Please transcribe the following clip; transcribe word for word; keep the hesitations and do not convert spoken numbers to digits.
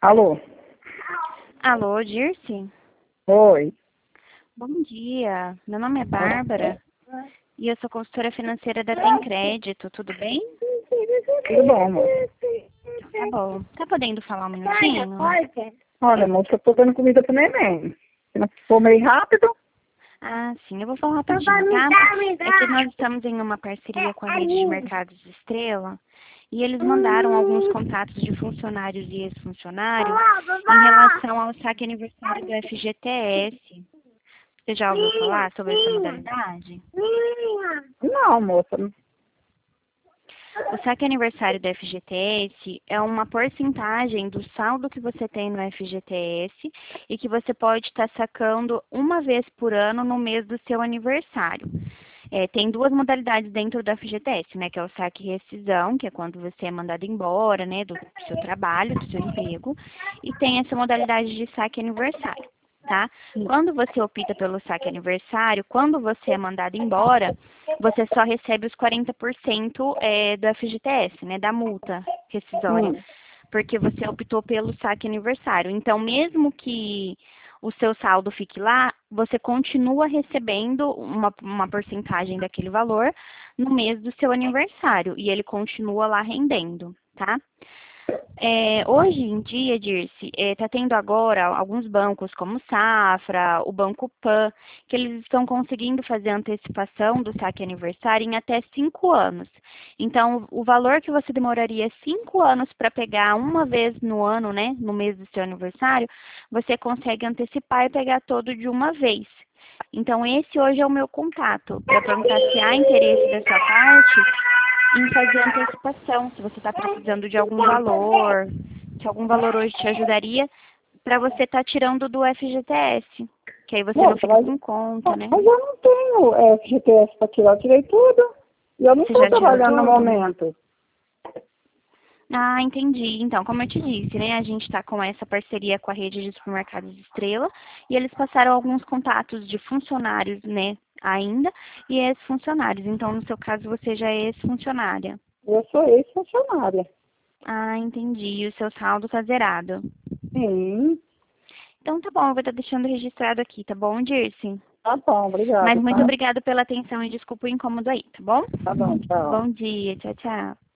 Alô? Alô, Dirce? Oi. Bom dia. Meu nome é Bárbara e eu sou consultora financeira da Tem Crédito, tudo bem? Tudo bom, amor? Tá bom. Tá podendo falar um minutinho? Olha, moça, eu tô dando comida pro neném. Se não for meio rápido, Ah, sim, eu vou falar rapidinho, tá? É que nós estamos em uma parceria com a Rede de Mercados Estrela e eles mandaram alguns contatos de funcionários e ex-funcionários em relação ao saque aniversário do F G T S. Você já ouviu falar sobre essa modalidade? não, moça. O saque aniversário do F G T S é uma porcentagem do saldo que você tem no F G T S e que você pode estar sacando uma vez por ano no mês do seu aniversário. É, tem duas modalidades dentro do F G T S, né? Que é o saque e rescisão, que é quando você é mandado embora, né? Do seu trabalho, do seu emprego. E tem essa modalidade de saque aniversário, tá? Quando você opta pelo saque aniversário, quando você é mandado embora, você só recebe os quarenta por cento é, do F G T S, né, da multa rescisória, Hum. porque você optou pelo saque aniversário. Então, mesmo que o seu saldo fique lá, você continua recebendo uma, uma porcentagem daquele valor no mês do seu aniversário, e ele continua lá rendendo, tá? É, hoje em dia, Dirce, está tendo agora alguns bancos como Safra, o Banco Pan, que eles estão conseguindo fazer a antecipação do saque aniversário em até cinco anos. Então, o valor que você demoraria cinco anos para pegar uma vez no ano, né, no mês do seu aniversário, você consegue antecipar e pegar todo de uma vez. Então, esse hoje é o meu contato, para perguntar se há interesse da sua parte em fazer antecipação, se você está precisando de algum valor, se algum valor hoje te ajudaria, para você estar tirando do F G T S, que aí você não Moça, fica mas, com conta, né? mas eu não tenho é, F G T S para tirar, eu tirei tudo. E eu não Você estou já tirou trabalhando no tudo? momento. Ah, entendi. Então, como eu te disse, né, a gente está com essa parceria com a rede de supermercados Estrela e eles passaram alguns contatos de funcionários, né, ainda, e ex-funcionários. Então, no seu caso, você já é ex-funcionária. Eu sou ex-funcionária. Ah, entendi. E o seu saldo está zerado. Sim. Então tá bom, eu vou estar deixando registrado aqui, tá bom, Dirce? Tá bom, Mas obrigada, muito tá? obrigada pela atenção e desculpa o incômodo aí, tá bom? Tá bom, tchau. Bom dia, tchau, tchau.